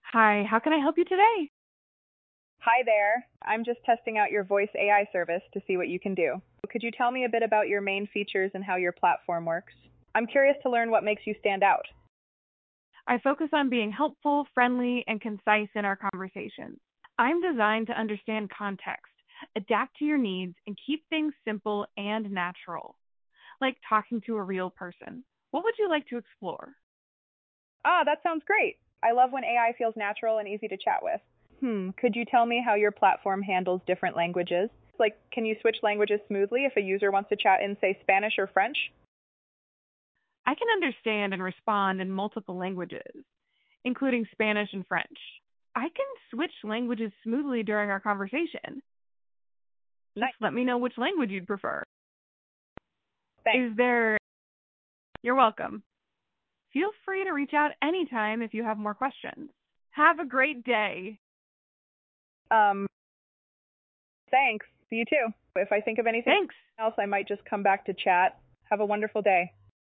Hi, how can I help you today? Hi there. I'm just testing out your voice AI service to see what you can do. Could you tell me a bit about your main features and how your platform works? I'm curious to learn what makes you stand out. I focus on being helpful, friendly, and concise in our conversations. I'm designed to understand context, adapt to your needs, and keep things simple and natural, like talking to a real person. What would you like to explore? Ah, that sounds great. I love when AI feels natural and easy to chat with. Could you tell me how your platform handles different languages? Like, can you switch languages smoothly if a user wants to chat in, say, Spanish or French? I can understand and respond in multiple languages, including Spanish and French. I can switch languages smoothly during our conversation. Just Nice. let me know which language you'd prefer. Thanks. Is there You're welcome. Feel free to reach out anytime if you have more questions. Have a great day. Um, Thanks. You too. If I think of anything Thanks. else, I might just come back to chat. Have a wonderful day.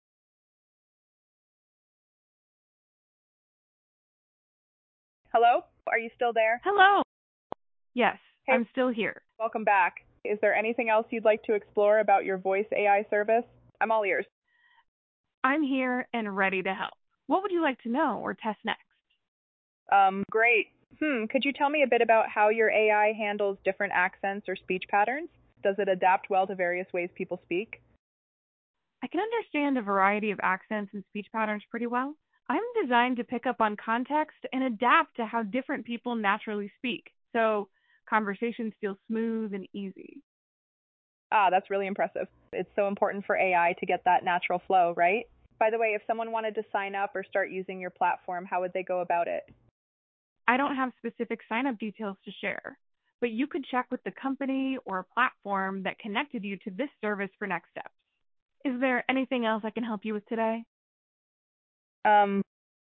Hello? Are you still there? Hello. Yes, Hey, I'm still here. welcome back. Is there anything else you'd like to explore about your voice AI service? I'm all ears. I'm here and ready to help. What would you like to know or test next? Great. Could you tell me a bit about how your AI handles different accents or speech patterns? Does it adapt well to various ways people speak? I can understand a variety of accents and speech patterns pretty well. I'm designed to pick up on context and adapt to how different people naturally speak, so conversations feel smooth and easy. Ah, that's really impressive. It's so important for AI to get that natural flow, right? By the way, if someone wanted to sign up or start using your platform, how would they go about it? I don't have specific sign up details to share, but you could check with the company or a platform that connected you to this service for next steps. Is there anything else I can help you with today? Um,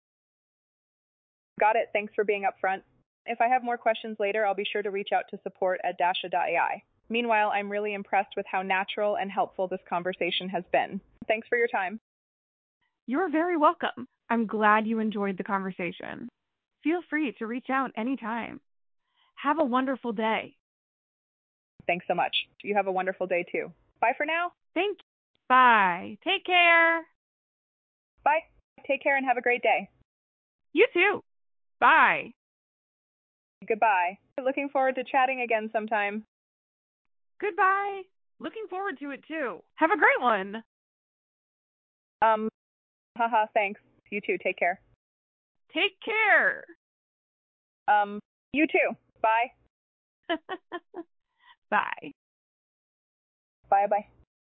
Got it. Thanks for being upfront. If I have more questions later, I'll be sure to reach out to support at Dasha.ai. Meanwhile, I'm really impressed with how natural and helpful this conversation has been. Thanks for your time. You're very welcome. I'm glad you enjoyed the conversation. Feel free to reach out anytime. Have a wonderful day. Thanks so much. You have a wonderful day too. Bye for now. Thank you. Bye. Take care. Bye. Take care and have a great day. You too. Bye. Goodbye. Looking forward to chatting again sometime. Goodbye. Looking forward to it too. Have a great one. Um, Haha, thanks. You too. Take care. Take care. Um, you too. Bye. Bye. Bye bye.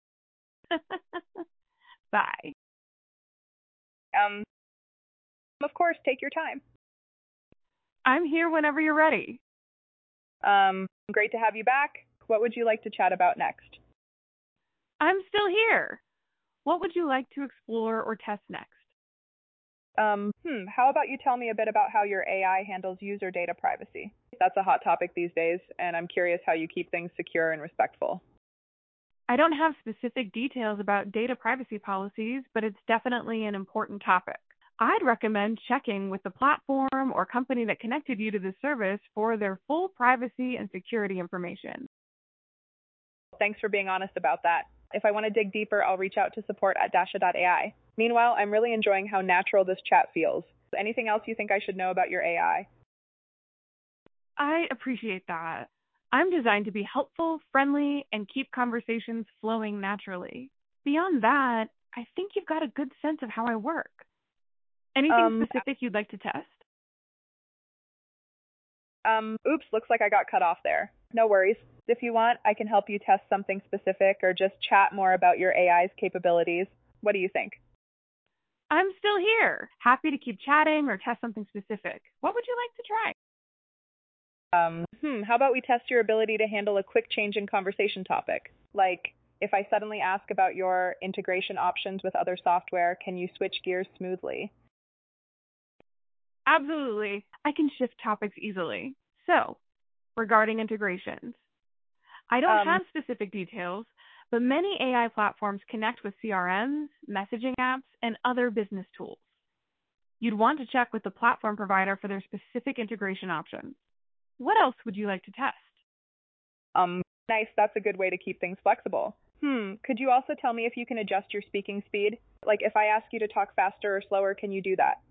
Bye. Um, of course, take your time. I'm here whenever you're ready. Great to have you back. What would you like to chat about next? I'm still here. What would you like to explore or test next? How about you tell me a bit about how your AI handles user data privacy? That's a hot topic these days, and I'm curious how you keep things secure and respectful. I don't have specific details about data privacy policies, but it's definitely an important topic. I'd recommend checking with the platform or company that connected you to the service for their full privacy and security information. Thanks for being honest about that. If I want to dig deeper, I'll reach out to support at Dasha.ai. Meanwhile, I'm really enjoying how natural this chat feels. Anything else you think I should know about your AI? I appreciate that. I'm designed to be helpful, friendly, and keep conversations flowing naturally. Beyond that, I think you've got a good sense of how I work. Anything Um, specific you'd like to test? Oops, looks like I got cut off there. No worries. If you want, I can help you test something specific or just chat more about your AI's capabilities. What do you think? I'm still here. Happy to keep chatting or test something specific. What would you like to try? How about we test your ability to handle a quick change in conversation topic? Like, if I suddenly ask about your integration options with other software, can you switch gears smoothly? Absolutely. I can shift topics easily. So, regarding integrations, I don't Um, have specific details, but many AI platforms connect with CRMs, messaging apps, and other business tools. You'd want to check with the platform provider for their specific integration options. What else would you like to test? Nice. That's a good way to keep things flexible. Could you also tell me if you can adjust your speaking speed? Like if I ask you to talk faster or slower, can you do that?